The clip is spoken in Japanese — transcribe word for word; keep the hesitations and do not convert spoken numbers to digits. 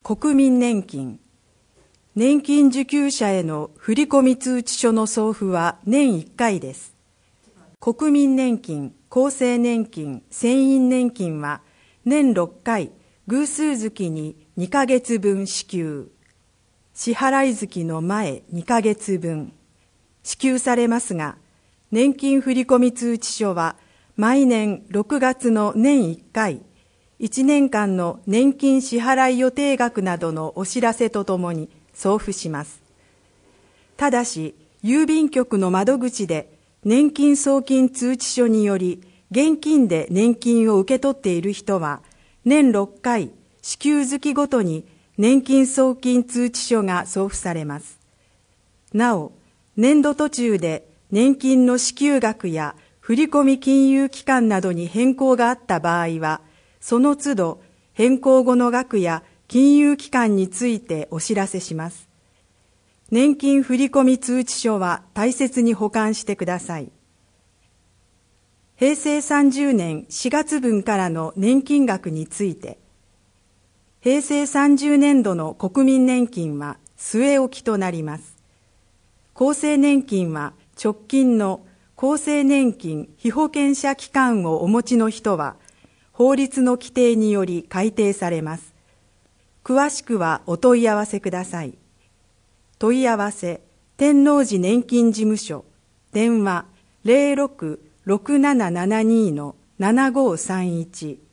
国民年金。年金受給者への振込通知書の送付は年いっかいです。国民年金、厚生年金、船員年金は年ろっかい、偶数月ににかげつぶん支給。支払い月の前にかげつぶん支給されますが、年金振込通知書は毎年ろくがつの年いっかい、いちねんかんの年金支払い予定額などのお知らせとともに送付します。ただし、郵便局の窓口で年金送金通知書により現金で年金を受け取っている人は、年ろっかい、支給月ごとに年金送金通知書が送付されます。なお、年度途中で年金の支給額や振込金融機関などに変更があった場合は、その都度変更後の額や金融機関についてお知らせします。年金振込通知書は大切に保管してください。へいせいさんじゅうねんしがつぶんからの年金額について、へいせいさんじゅうねんどの国民年金は据え置きとなります。厚生年金は直近の厚生年金被保険者期間をお持ちの人は、法律の規定により改定されます。詳しくはお問い合わせください。問い合わせ、天王寺年金事務所、電話 ゼロろく ろくななななに のななごさんいち